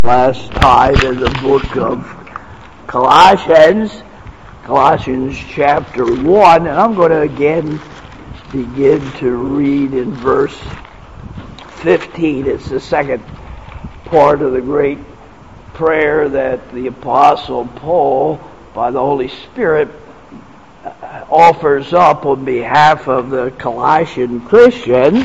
last time in the book of Colossians chapter 1, and I'm going to again begin to read in verse 15. It's the second part of the great prayer that the Apostle Paul, by the Holy Spirit, offers up on behalf of the Colossian Christians.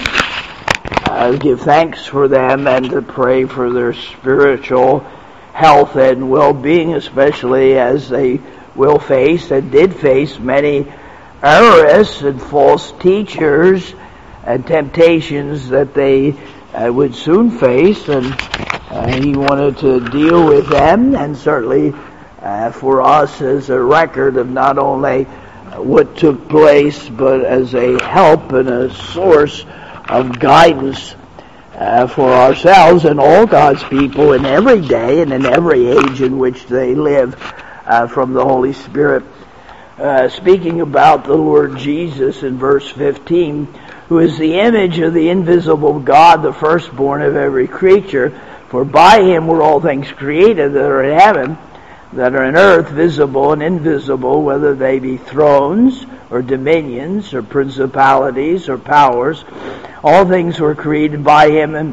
Give thanks for them and to pray for their spiritual health and well-being, especially as they will face and did face many errors and false teachers and temptations that they would soon face, and he wanted to deal with them, and certainly for us as a record of not only what took place, but as a help and a source of guidance for ourselves and all God's people in every day and in every age in which they live from the Holy Spirit. Speaking about the Lord Jesus in verse 15, who is the image of the invisible God, the firstborn of every creature, for by him were all things created that are in heaven, that are in earth, visible and invisible, whether they be thrones or dominions or principalities or powers. All things were created by him and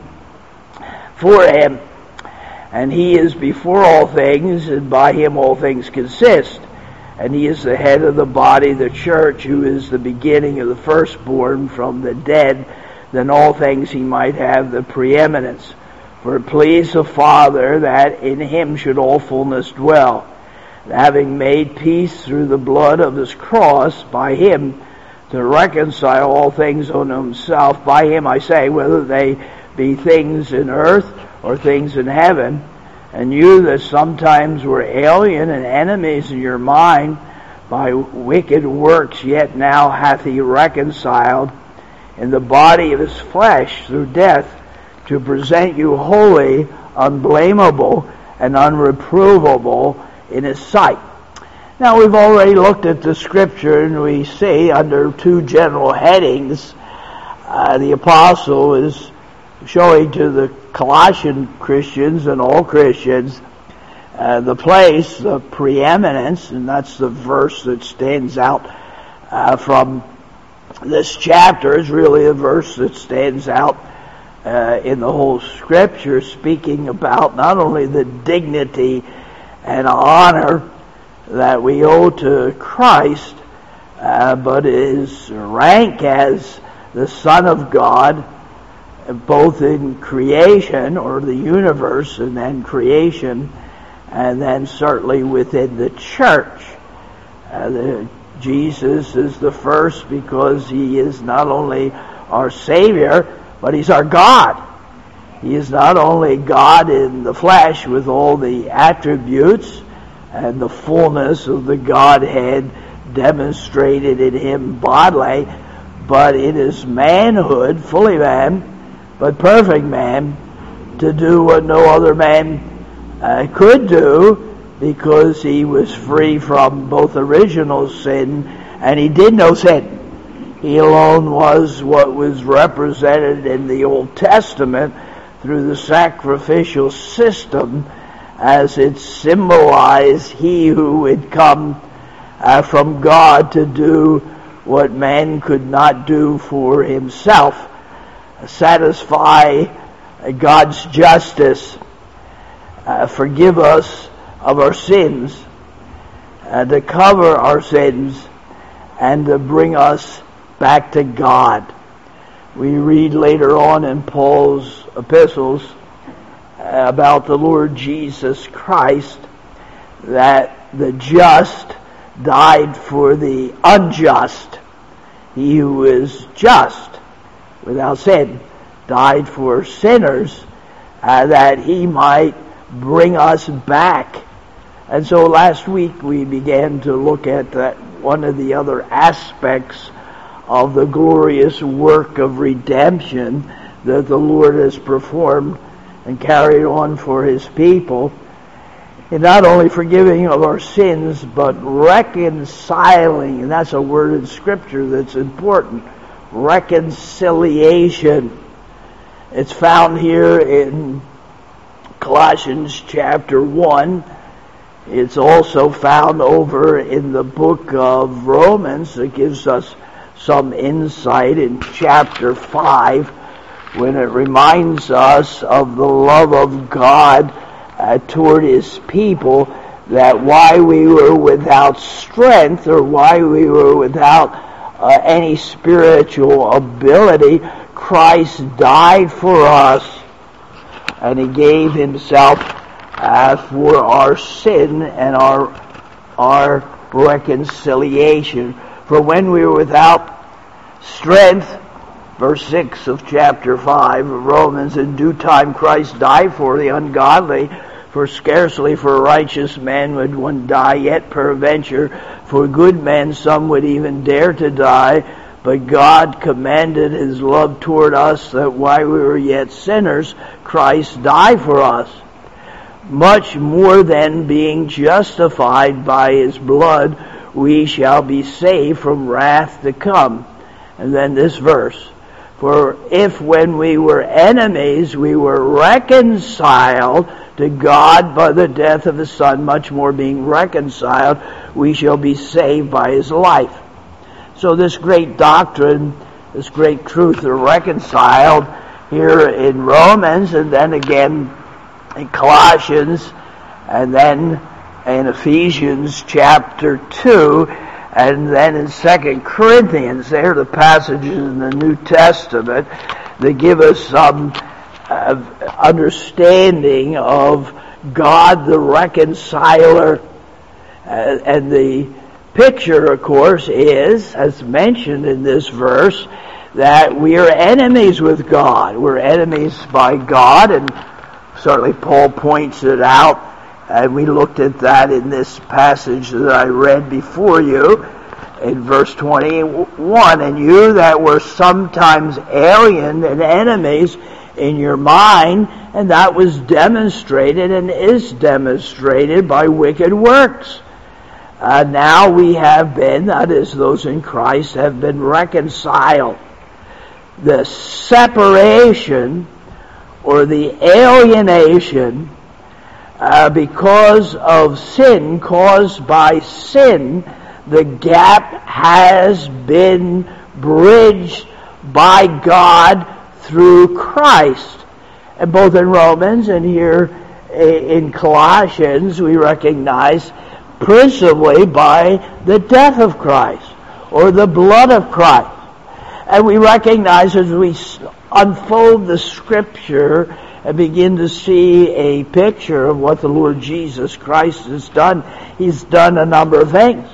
for him. And he is before all things, and by him all things consist. And he is the head of the body, the church, who is the beginning of the firstborn from the dead, that in all things he might have the preeminence. For it pleased the Father that in him should all fullness dwell, having made peace through the blood of his cross, by him to reconcile all things unto himself. By him, I say, whether they be things in earth or things in heaven. And you that sometimes were alien and enemies in your mind by wicked works, yet now hath he reconciled in the body of his flesh through death, to present you holy, unblameable, and unreprovable in his sight. Now, we've already looked at the scripture, and we see under two general headings, the apostle is showing to the Colossian Christians and all Christians the place, the preeminence, and that's the verse that stands out from this chapter. Is really a verse that stands out in the whole scripture, speaking about not only the dignity and honor that we owe to Christ, but his rank as the Son of God, both in creation, or the universe, and then creation, and then certainly within the church. Jesus is the first because he is not only our Savior, but he's our God. He is not only God in the flesh with all the attributes and the fullness of the Godhead demonstrated in him bodily, but in his manhood, fully man, but perfect man, to do what no other man could do, because he was free from both original sin and he did no sin. He alone was what was represented in the Old Testament through the sacrificial system, as it symbolized he who would come from God to do what man could not do for himself, satisfy God's justice, forgive us of our sins, to cover our sins, and to bring us back to God. We read later on in Paul's epistles about the Lord Jesus Christ, that the just died for the unjust. He who is just, without sin, died for sinners, that he might bring us back. And so last week we began to look at that one of the other aspects of the glorious work of redemption that the Lord has performed and carried on for his people, in not only forgiving of our sins, but reconciling, and that's a word in Scripture that's important, reconciliation. It's found here in Colossians chapter 1. It's also found over in the book of Romans. It gives us some insight in chapter 5 when it reminds us of the love of God toward His people, that while we were without strength or while we were without any spiritual ability, Christ died for us, and He gave Himself for our sin and our reconciliation. For when we were without strength, verse 6 of chapter 5 of Romans, in due time Christ died for the ungodly, for scarcely for a righteous man would one die, yet peradventure for good men some would even dare to die. But God commanded His love toward us, that while we were yet sinners, Christ died for us. Much more than, being justified by His blood, we shall be saved from wrath to come. And then this verse, for if when we were enemies we were reconciled to God by the death of His Son, much more being reconciled, we shall be saved by His life. So this great doctrine, this great truth are reconciled here in Romans, and then again in Colossians, and then in Ephesians chapter 2, and then in 2 Corinthians. They're the passages in the New Testament that give us some understanding of God the reconciler. And the picture, of course, is, as mentioned in this verse, that we are enemies with God. We're enemies by God, and certainly Paul points it out, and we looked at that in this passage that I read before you in verse 21. And you that were sometimes alien and enemies in your mind, and that was demonstrated and is demonstrated by wicked works. Now we have been, that is, those in Christ, have been reconciled. The separation or the alienation because of sin, caused by sin, the gap has been bridged by God through Christ. And both in Romans and here in Colossians, we recognize principally by the death of Christ or the blood of Christ. And we recognize as we unfold the Scripture and begin to see a picture of what the Lord Jesus Christ has done. He's done a number of things,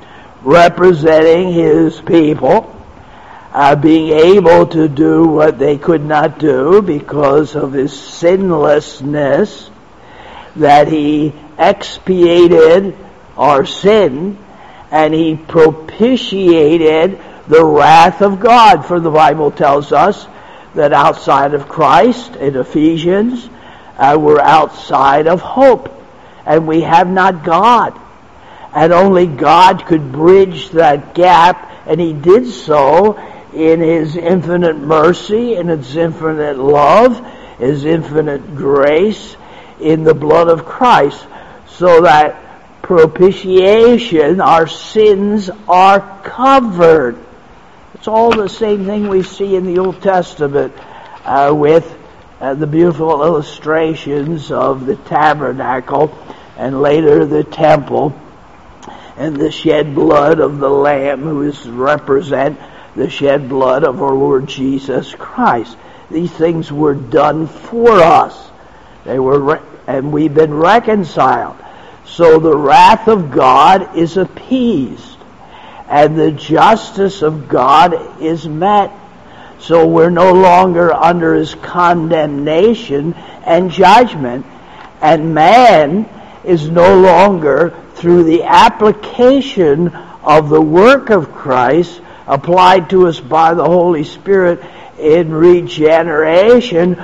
representing His people, being able to do what they could not do because of His sinlessness, that He expiated our sin, and He propitiated the wrath of God. For the Bible tells us that outside of Christ, in Ephesians, we're outside of hope, and we have not God. And only God could bridge that gap, and He did so in His infinite mercy, in His infinite love, His infinite grace, in the blood of Christ, so that propitiation, our sins are covered. It's all the same thing we see in the Old Testament with the beautiful illustrations of the tabernacle and later the temple, and the shed blood of the Lamb, who is represent the shed blood of our Lord Jesus Christ. These things were done for us. They were, and we've been reconciled. So the wrath of God is appeased, and the justice of God is met. So we're no longer under His condemnation and judgment, and man is no longer, through the application of the work of Christ applied to us by the Holy Spirit in regeneration,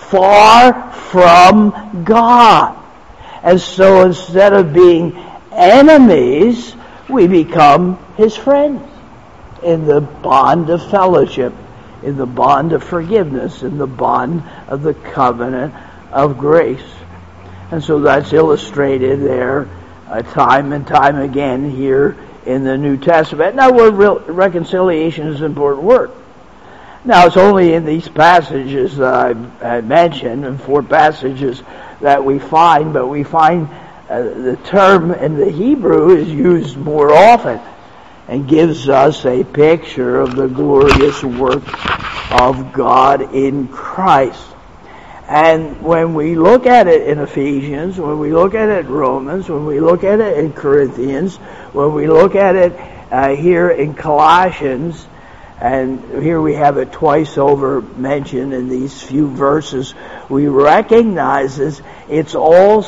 far from God. And so instead of being enemies, we become His friends in the bond of fellowship, in the bond of forgiveness, in the bond of the covenant of grace. And so that's illustrated there time and time again here in the New Testament. Now, reconciliation is an important word. Now, it's only in these passages that I mentioned, and 4 passages that we find, but we find the term in the Hebrew is used more often and gives us a picture of the glorious work of God in Christ. And when we look at it in Ephesians, when we look at it in Romans, when we look at it in Corinthians, when we look at it here in Colossians, and here we have it twice over mentioned in these few verses, we recognize it's all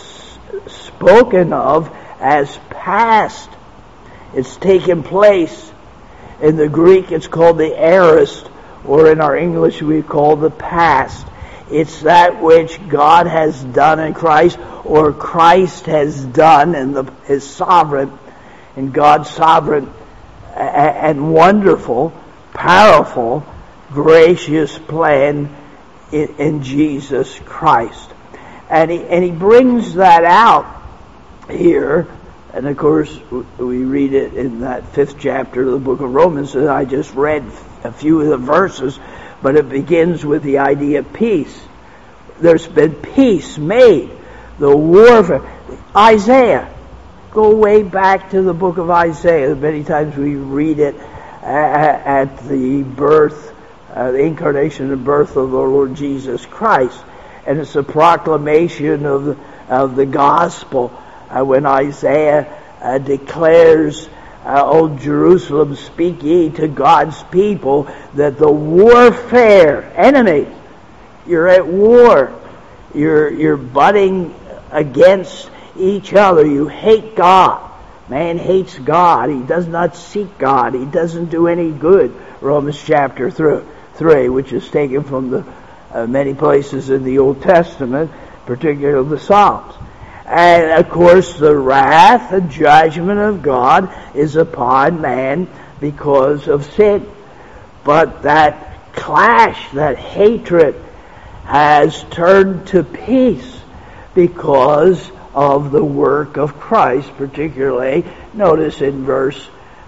spoken of as past. It's taken place. In the Greek it's called the aorist, or in our English we call the past. It's that which God has done in Christ, or Christ has done in His sovereign, in God's sovereign and wonderful, powerful, gracious plan in Jesus Christ. And he brings that out here, and of course we read it in that 5th chapter of the book of Romans, and I just read a few of the verses, but it begins with the idea of peace. There's been peace made. The warfare. Isaiah. Go way back to the book of Isaiah. Many times we read it at the birth, the incarnation and birth of the Lord Jesus Christ. And it's a proclamation of the gospel. When Isaiah declares, O Jerusalem, speak ye to God's people that the warfare, enemies, you're at war. You're butting against each other. You hate God. Man hates God. He does not seek God. He doesn't do any good. Romans chapter 3, which is taken from the many places in the Old Testament, particularly the Psalms. And of course the wrath and judgment of God is upon man because of sin. But that clash, that hatred, has turned to peace because of the work of Christ, particularly, notice in verse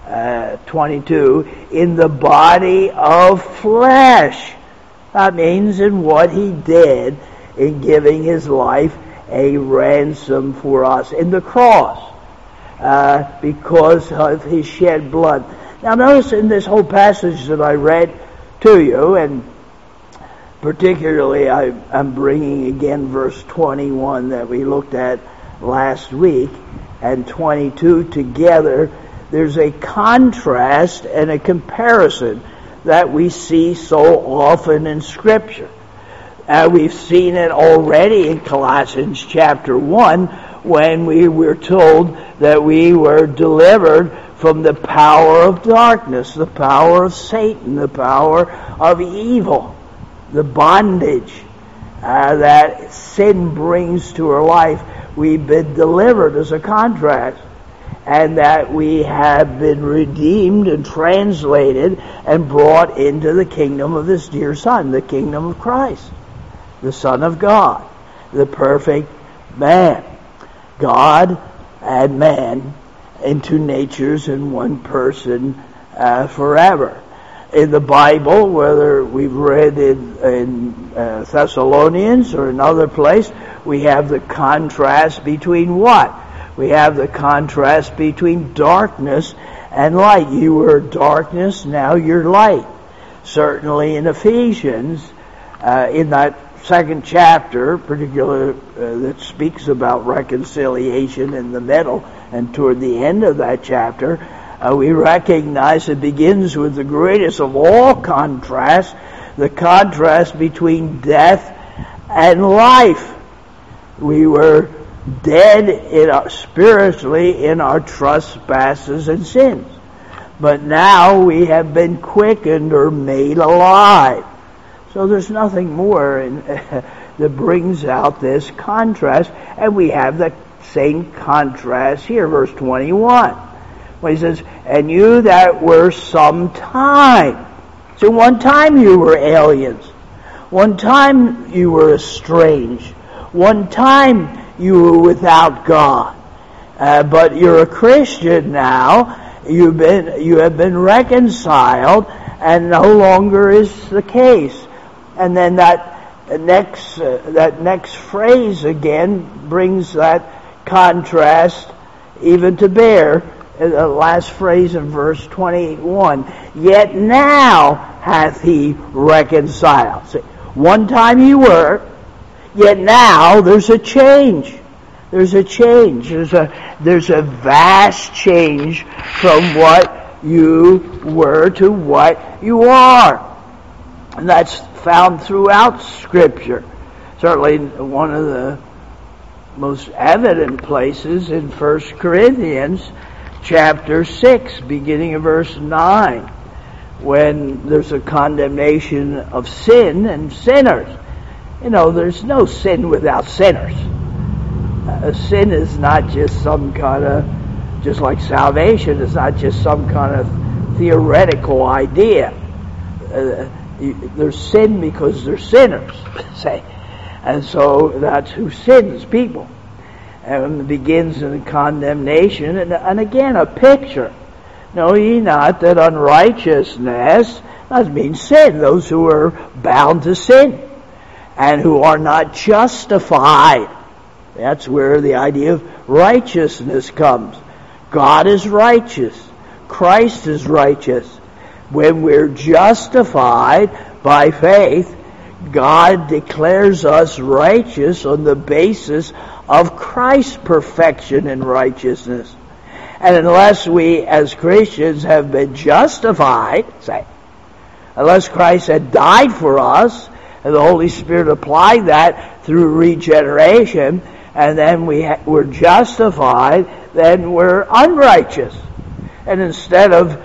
22, in the body of flesh. That means in what He did in giving His life a ransom for us in the cross, because of His shed blood. Now notice in this whole passage that I read to you, and particularly I'm bringing again verse 21 that we looked at last week and 22 together, there's a contrast and a comparison that we see so often in Scripture. We've seen it already in Colossians chapter 1 when we were told that we were delivered from the power of darkness, the power of Satan, the power of evil, the bondage that sin brings to our life. We've been delivered as a contrast, and that we have been redeemed and translated and brought into the kingdom of His dear Son, the kingdom of Christ, the Son of God, the perfect man. God and man in two natures in one person forever. In the Bible, whether we've read in Thessalonians or another place, we have the contrast between what? We have the contrast between darkness and light. You were darkness, now you're light. Certainly in Ephesians, in that 2nd chapter, particularly that speaks about reconciliation in the middle and toward the end of that chapter, we recognize it begins with the greatest of all contrasts, the contrast between death and life. We were dead spiritually in our trespasses and sins, but now we have been quickened or made alive. So there's nothing more that brings out this contrast, and we have the same contrast here, verse 21. When he says, and you that were sometime. So one time you were aliens. One time you were estranged. One time you were without God. But you're a Christian now. You have been reconciled, and no longer is the case. And then that next phrase again brings that contrast even to bear. The last phrase in verse 21. Yet now hath he reconciled. See, one time you were, yet now there's a change. There's a change. There's a vast change from what you were to what you are. And that's found throughout Scripture. Certainly one of the most evident places in 1 Corinthians chapter 6, beginning of verse 9, when there's a condemnation of sin and sinners. You know, there's no sin without sinners. Sin is not just some kind of, just like salvation, it's not just some kind of theoretical idea. There's sin because they're sinners, say. And so that's who sins, people. And it begins in condemnation, and again a picture. Know ye not that unrighteousness, that means sin, those who are bound to sin, and who are not justified. That's where the idea of righteousness comes. God is righteous. Christ is righteous. When we're justified by faith, God declares us righteous on the basis of Christ's perfection and righteousness. And unless we as Christians have been justified, say, unless Christ had died for us, and the Holy Spirit applied that through regeneration, and then we're justified, then we're unrighteous. And instead of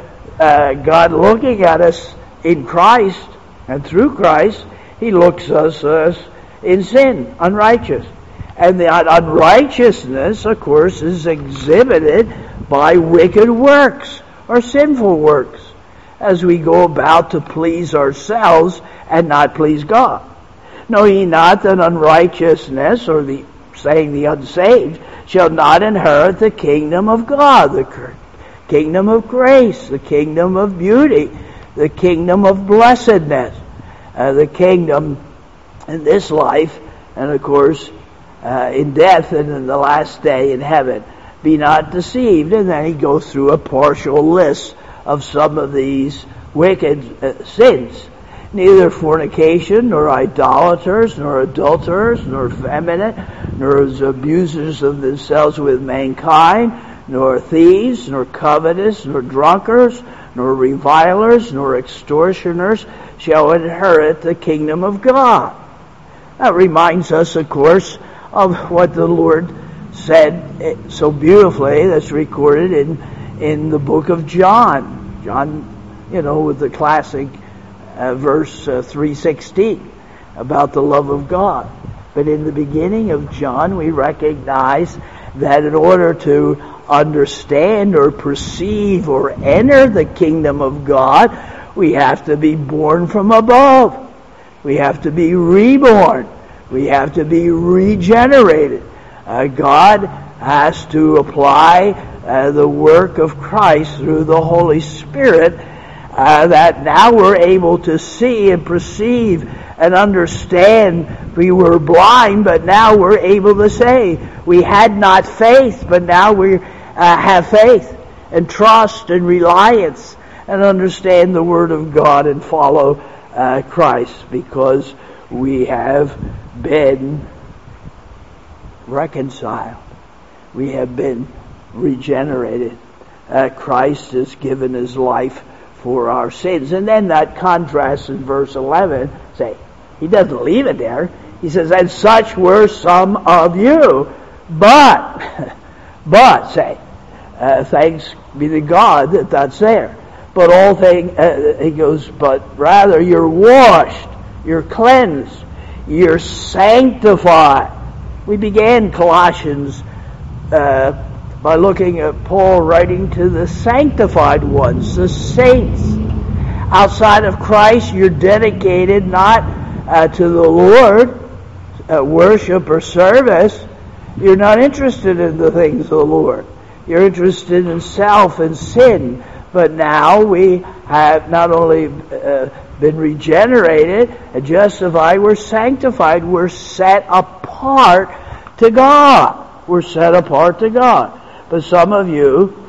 God looking at us in Christ and through Christ, He looks at us in sin, unrighteous. And that unrighteousness, of course, is exhibited by wicked works or sinful works as we go about to please ourselves and not please God. Know ye not that unrighteousness, or the unsaved, shall not inherit the kingdom of God, the kingdom of grace, the kingdom of beauty, the kingdom of blessedness, the kingdom in this life, and of course in death and in the last day in heaven. Be not deceived. And then he goes through a partial list of some of these wicked sins. Neither fornication, nor idolaters, nor adulterers, nor effeminate, nor abusers of themselves with mankind, nor thieves, nor covetous, nor drunkards, nor revilers, nor extortioners shall inherit the kingdom of God. That reminds us, of course, of what the Lord said so beautifully, that's recorded in the book of John. John, with the classic verse 3:16 about the love of God. But in the beginning of John, we recognize that in order to understand or perceive or enter the kingdom of God, we have to be born from above. We have to be reborn. We have to be regenerated. God has to apply the work of Christ through the Holy Spirit, that now we're able to see and perceive and understand. We were blind, but now we're able to say. We had not faith, but now we have faith and trust and reliance and understand the Word of God and follow Christ, because we have been reconciled. We have been regenerated. Christ has given His life for our sins. And then that contrast in verse 11, He doesn't leave it there. He says, and such were some of you, but thanks be to God that that's there. But all things, he goes, but rather you're washed, you're cleansed, you're sanctified. We began Colossians by looking at Paul writing to the sanctified ones, the saints. Outside of Christ, you're dedicated not to the Lord, worship or service. You're not interested in the things of the Lord. You're interested in self and sin. But now we have not only been regenerated and justified, we're sanctified. We're set apart to God. We're set apart to God. But some of you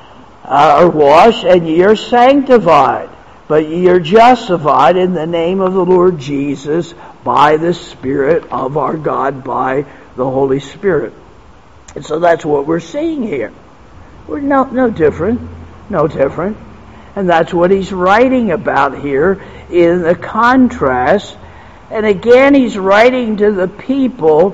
are washed and ye are sanctified. But ye are justified in the name of the Lord Jesus by the Spirit of our God, by the Holy Spirit. And so that's what we're seeing here. We're no different. No different. And that's what he's writing about here in the contrast. And again, he's writing to the people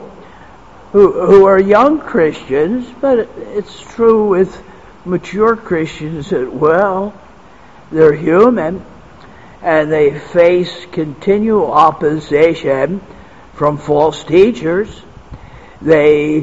who are young Christians, but it's true with mature Christians as well. They're human, and they face continual opposition from false teachers. They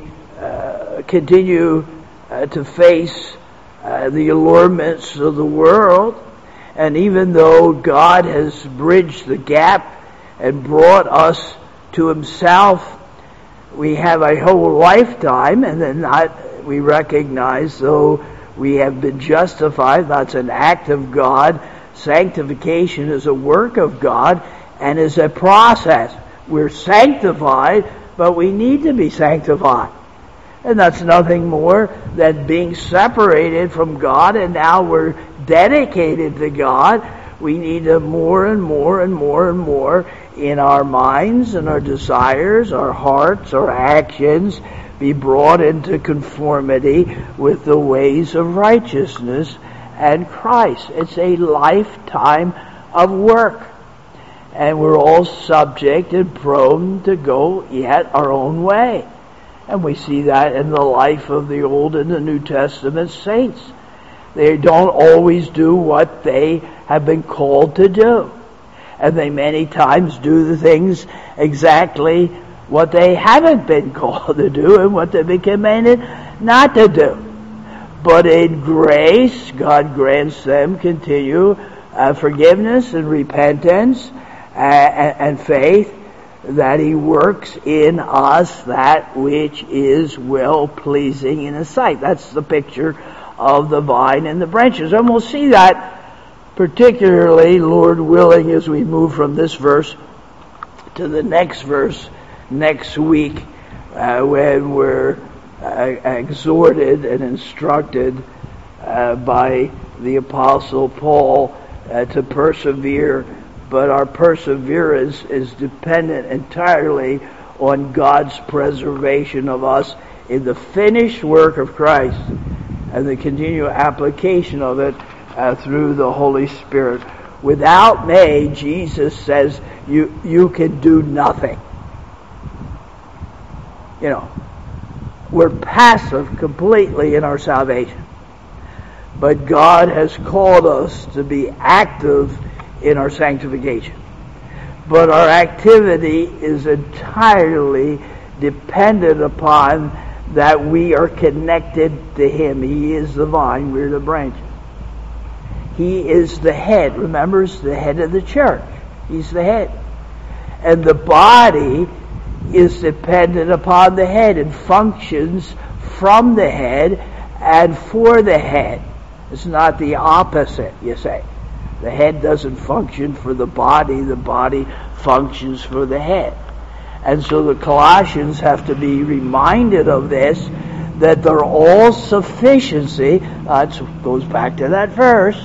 continue to face the allurements of the world. And even though God has bridged the gap and brought us to himself, we have a whole lifetime, and then we recognize, though we have been justified, that's an act of God. Sanctification is a work of God and is a process. We're sanctified, but we need to be sanctified. And that's nothing more than being separated from God, and now we're dedicated to God. We need to more and more and more and more in our minds and our desires, our hearts, our actions, be brought into conformity with the ways of righteousness and Christ. It's a lifetime of work. And we're all subject and prone to go yet our own way. And we see that in the life of the Old and the New Testament saints. They don't always do what they have been called to do. And they many times do the things exactly what they haven't been called to do and what they've been commanded not to do. But in grace, God grants them continued forgiveness and repentance and faith, that he works in us that which is well-pleasing in his sight. That's the picture of the vine and the branches. And we'll see that particularly, Lord willing, as we move from this verse to the next verse next week, when we're exhorted and instructed by the Apostle Paul to persevere. But our perseverance is dependent entirely on God's preservation of us in the finished work of Christ and the continual application of it through the Holy Spirit. Without me, Jesus says, you can do nothing. You know, we're passive completely in our salvation. But God has called us to be active in our sanctification. But our activity is entirely dependent upon that we are connected to him. He is the vine, we're the branches. He is the head. Remember, it's the head of the church. He's the head. And the body is dependent upon the head and functions from the head and for the head. It's not the opposite, you say. The head doesn't function for the body functions for the head. And so the Colossians have to be reminded of this, that they're all sufficiency. Goes back to that verse,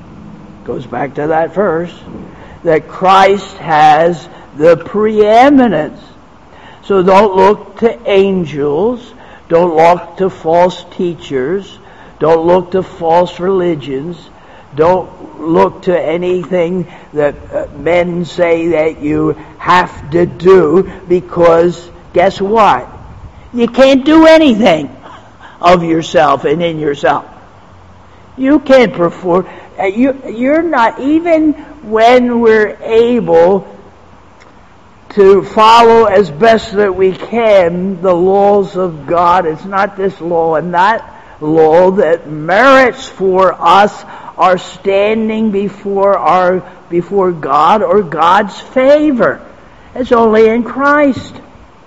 that Christ has the preeminence. So don't look to angels, don't look to false teachers, don't look to false religions, don't look to anything that men say that you have to do, because guess what? You can't do anything of yourself and in yourself. You can't perform. You're not, even when we're able to follow as best that we can the laws of God, it's not this law and that law that merits for us our standing before God or God's favor. It's only in Christ.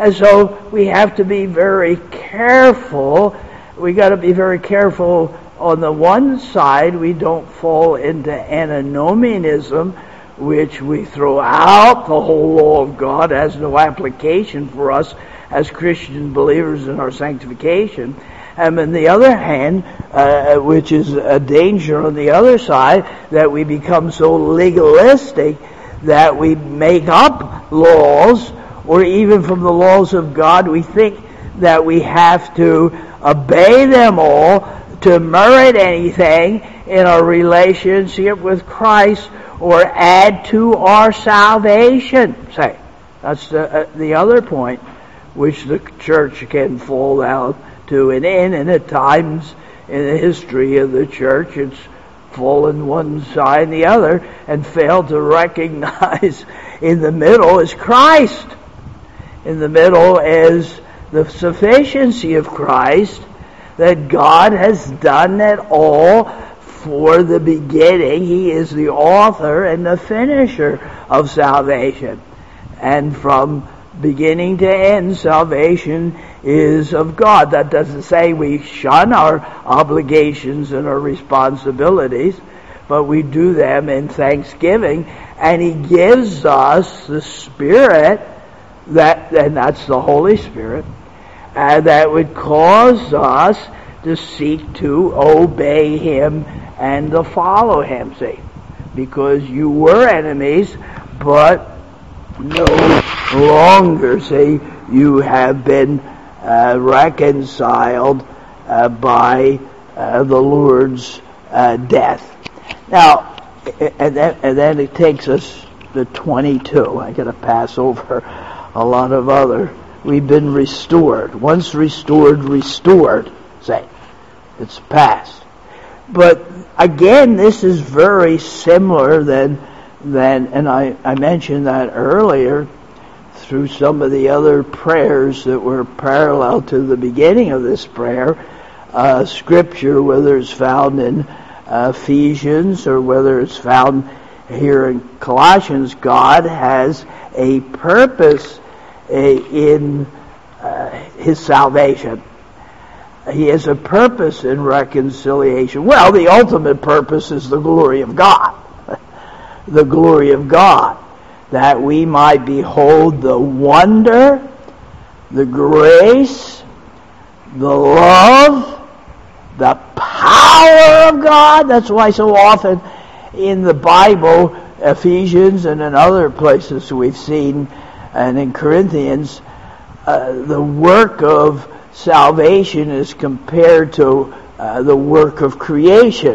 And so we have to be very careful. We got to be very careful. On the one side, we don't fall into antinomianism, which we throw out the whole law of God, has no application for us as Christian believers in our sanctification. And on the other hand, which is a danger on the other side, that we become so legalistic that we make up laws, or even from the laws of God, we think that we have to obey them all to merit anything in our relationship with Christ or add to our salvation. Say, that's the other point which the church can fall down to. And at times in the history of the church, it's fallen one side and the other and failed to recognize in the middle is Christ. In the middle is the sufficiency of Christ, that God has done it all for the beginning. He is the author and the finisher of salvation. And from beginning to end, salvation is of God. That doesn't say we shun our obligations and our responsibilities, but we do them in thanksgiving. And He gives us the Spirit, and that's the Holy Spirit, that would cause us to seek to obey Him and to follow Him, see. Because you were enemies, but no longer, see, you have been reconciled by the Lord's death. Now, and then it takes us to 22. I got to pass over a lot of other. We've been restored. Once restored, say. It's past. But again, this is very similar than and I mentioned that earlier through some of the other prayers that were parallel to the beginning of this prayer. Scripture, whether it's found in Ephesians or whether it's found here in Colossians, God has a purpose in His salvation. He has a purpose in reconciliation. Well, the ultimate purpose is the glory of God. The glory of God. That we might behold the wonder, the grace, the love, the power of God. That's why so often in the Bible, Ephesians and in other places we've seen, and in Corinthians, the work of salvation is compared to the work of creation.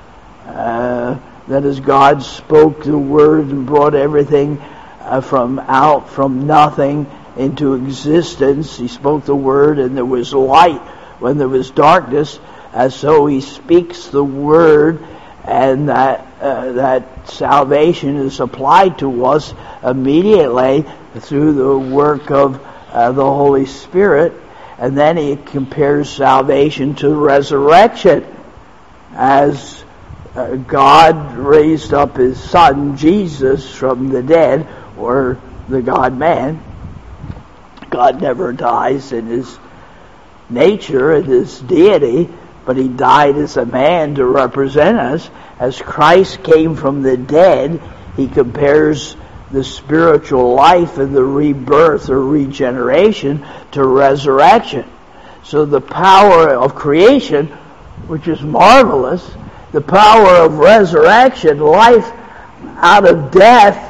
That is, God spoke the word and brought everything from nothing into existence. He spoke the word and there was light when there was darkness. So He speaks the word, and that salvation is applied to us immediately through the work of the Holy Spirit. And then He compares salvation to resurrection, as God raised up His Son, Jesus, from the dead, or the God-man. God never dies in His nature, in His deity, but He died as a man to represent us. As Christ came from the dead, He compares the spiritual life and the rebirth or regeneration to resurrection. So the power of creation, which is marvelous, the power of resurrection, life out of death,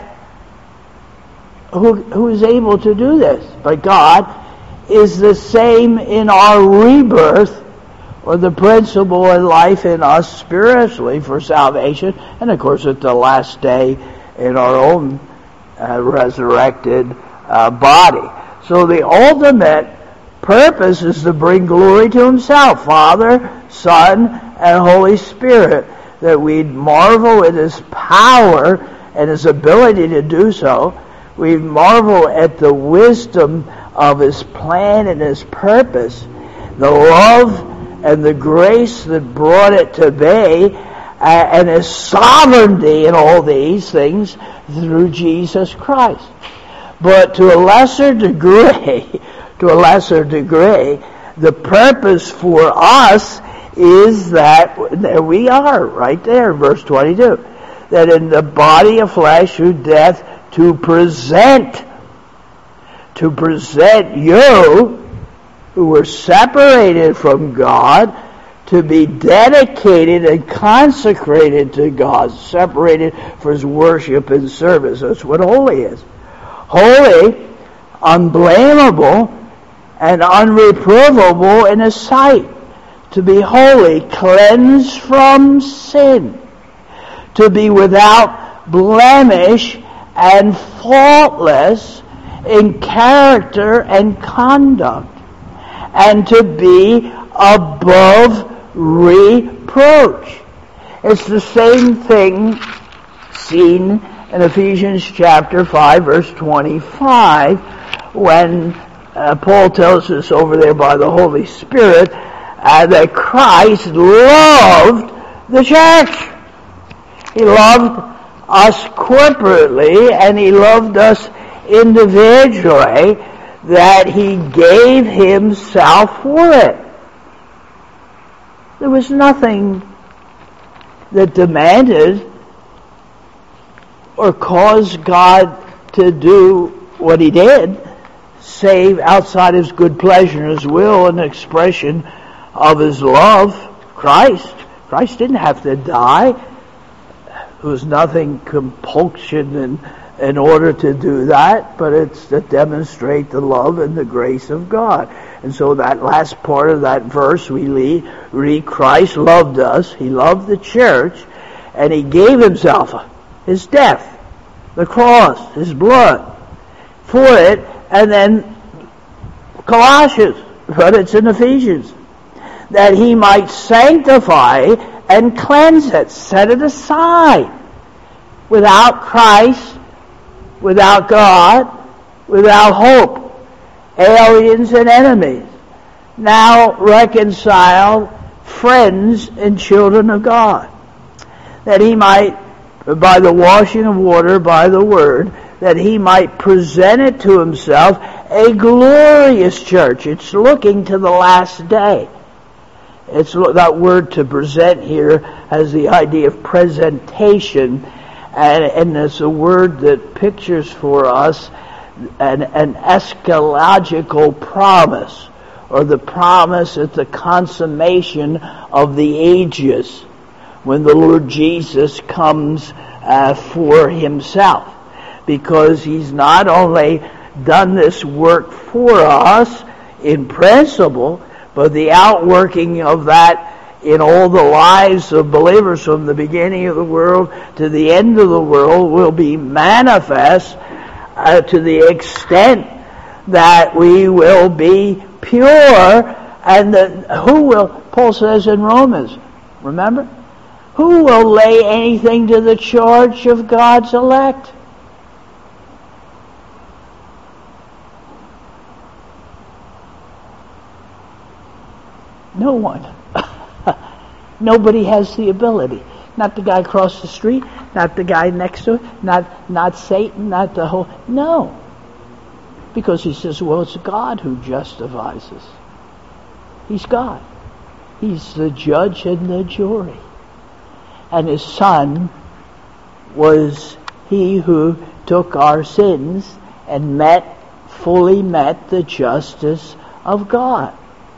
who is able to do this? But God is the same in our rebirth, or the principle in life in us spiritually for salvation, and of course at the last day in our own resurrected body. So the ultimate purpose is to bring glory to Himself, Father, Son, and Holy Spirit, that we'd marvel at His power and His ability to do so. We'd marvel at the wisdom of His plan and His purpose, the love and the grace that brought it to be, and His sovereignty in all these things through Jesus Christ. But to a lesser degree, the purpose for us is that, there we are, right there, verse 22, that in the body of flesh through death to present you, who were separated from God, to be dedicated and consecrated to God, separated for His worship and service. That's what holy is. Holy, unblameable, and unreprovable in His sight. To be holy, cleansed from sin. To be without blemish and faultless in character and conduct. And to be above reproach. It's the same thing seen in Ephesians chapter 5, verse 25, when Paul tells us over there by the Holy Spirit that Christ loved the church. He loved us corporately, and He loved us individually, that He gave Himself for it. There was nothing that demanded or caused God to do what He did, save outside His good pleasure and His will, an expression of His love. Christ didn't have to die. There was nothing compulsion in order to do that, but it's to demonstrate the love and the grace of God. And so that last part of that verse we read, Christ loved us, He loved the church, and He gave Himself, His death, the cross, His blood, for it. And then Colossians, but it's in Ephesians, that He might sanctify and cleanse it, set it aside. Without Christ, without God, without hope, aliens and enemies, now reconciled, friends and children of God, that He might, by the washing of water, by the word, that He might present it to Himself a glorious church. It's looking to the last day. It's that word to present here has the idea of presentation, and it's a word that pictures for us an eschatological promise, or the promise at the consummation of the ages, when the Lord Jesus comes for Himself. Because He's not only done this work for us in principle, but the outworking of that in all the lives of believers from the beginning of the world to the end of the world will be manifest to the extent that we will be pure. And who will, Paul says in Romans, remember? Who will lay anything to the charge of God's elect? No one. Nobody has the ability. Not the guy across the street, not the guy next to it, not Satan, not the whole... No. Because he says, well, it's God who justifies us. He's God. He's the judge and the jury. And His Son was He who took our sins and fully met the justice of God.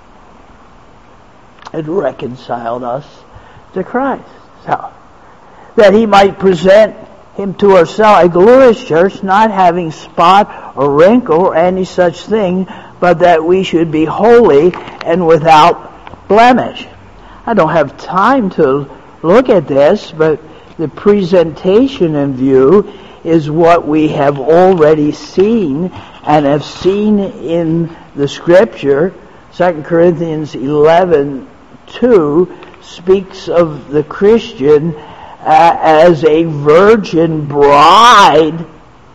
It reconciled us to Christ. So, that He might present Him to ourselves a glorious church, not having spot or wrinkle or any such thing, but that we should be holy and without blemish. I don't have time to look at this, but the presentation in view is what we have already seen and have seen in the Scripture. 2 Corinthians 11:2 speaks of the Christian as a virgin bride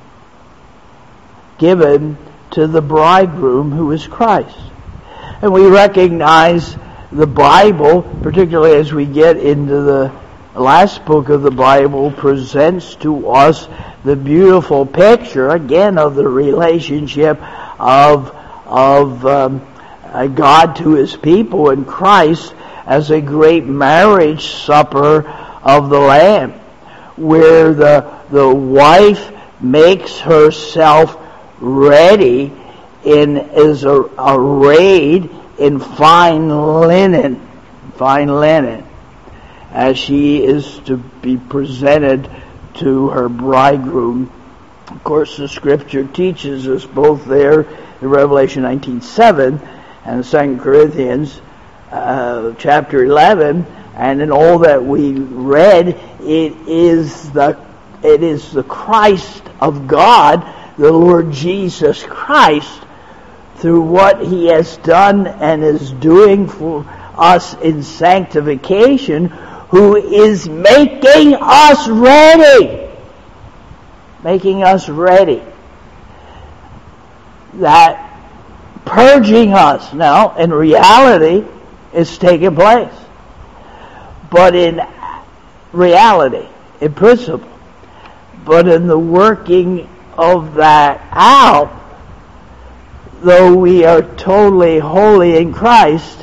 given to the bridegroom, who is Christ. And we recognize the Bible, particularly as we get into the last book of the Bible, presents to us the beautiful picture, again, of the relationship of God to His people in Christ as a great marriage supper of the Lamb, where the wife makes herself ready is arrayed in fine linen, as she is to be presented to her bridegroom. Of course, the Scripture teaches us both there in Revelation 19:7 and 2 Corinthians chapter 11, and in all that we read, it is the Christ of God, the Lord Jesus Christ, through what He has done and is doing for us in sanctification, who is making us ready. That purging us now, in reality, is taking place. But in reality, in principle, but in the working of that out, though we are totally holy in Christ,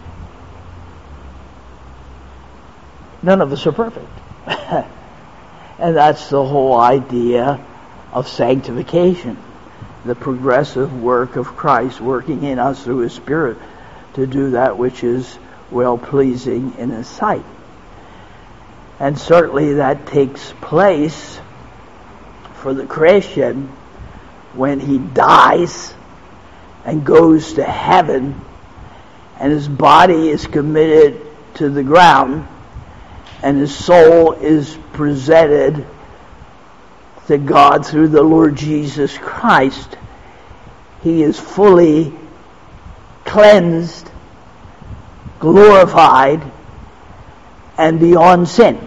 none of us are perfect. And that's the whole idea of sanctification, the progressive work of Christ working in us through His Spirit to do that which is well-pleasing in His sight. And certainly that takes place for the Christian when he dies and goes to heaven and his body is committed to the ground and his soul is presented to God through the Lord Jesus Christ. He is fully cleansed, glorified, and beyond sin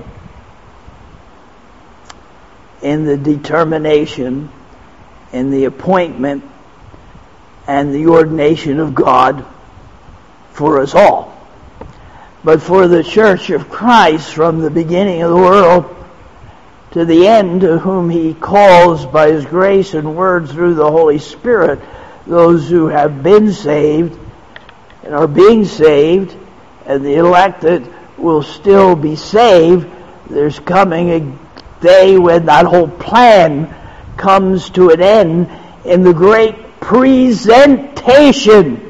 in the determination, in the appointment, and the ordination of God for us all. But for the Church of Christ, from the beginning of the world to the end, to whom He calls by His grace and word through the Holy Spirit, those who have been saved and are being saved, and the elected will still be saved, there's coming a day when that whole plan comes to an end in the great presentation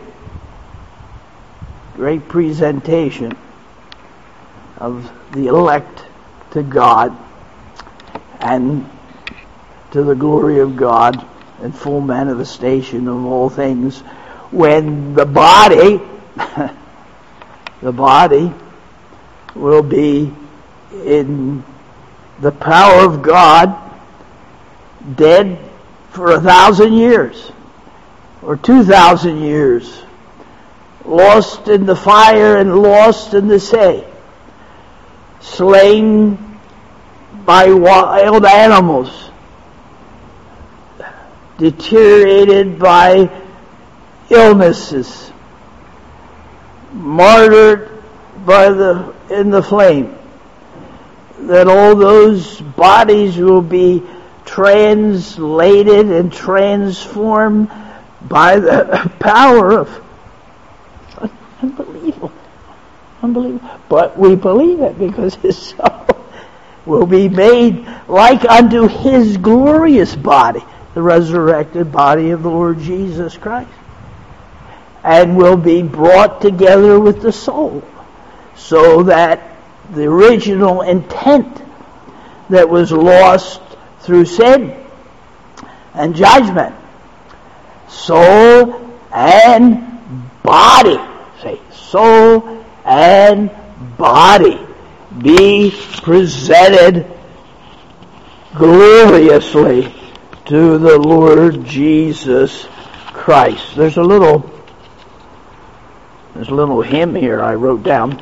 of the elect to God and to the glory of God and full manifestation of all things, when the body will be in the power of God, dead for 1,000 years or 2,000 years, lost in the fire and lost in the sea, slain by wild animals, deteriorated by illnesses, martyred in the flame, that all those bodies will be translated and transformed by the power of unbelievable. But we believe it because His soul will be made like unto His glorious body, the resurrected body of the Lord Jesus Christ, and will be brought together with the soul, so that the original intent that was lost through sin and judgment, soul and body, soul and body be presented gloriously to the Lord Jesus Christ. There's a little hymn here I wrote down.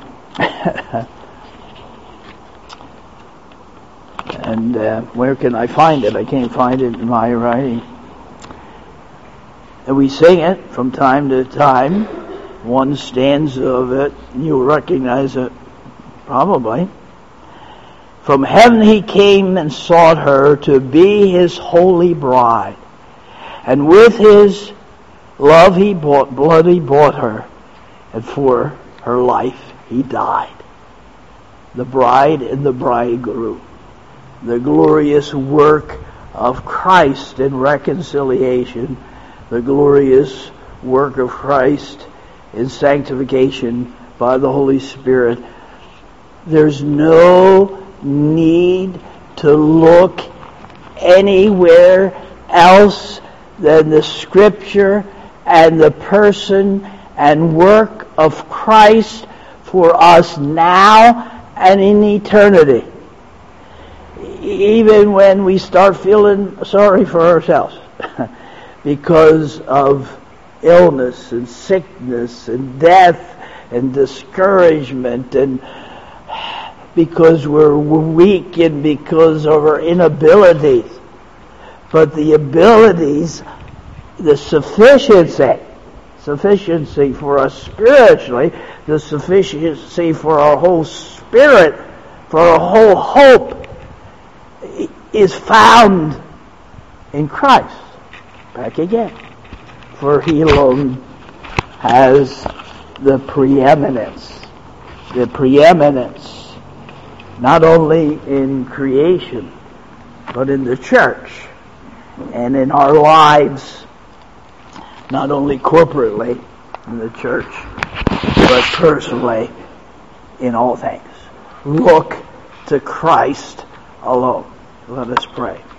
And where can I find it? I can't find it in my writing. And we sing it from time to time, one stanza of it, and you'll recognize it probably. From heaven he came and sought her to be his holy bride. And with his blood he bought her, and for her life he died. The bride and the bridegroom. The glorious work of Christ in reconciliation. The glorious work of Christ in sanctification by the Holy Spirit. There's no need to look anywhere else than the Scripture and the person and work of Christ for us now and in eternity. Even when we start feeling sorry for ourselves because of illness and sickness and death and discouragement, and because we're weak and because of our inabilities. But the abilities, the sufficiency for us spiritually, the sufficiency for our whole spirit, for our whole hope, is found in Christ. Back again. For he alone has the preeminence. The preeminence, not only in creation, but in the church and in our lives, not only corporately in the church, but personally in all things. Look to Christ alone. Let us pray.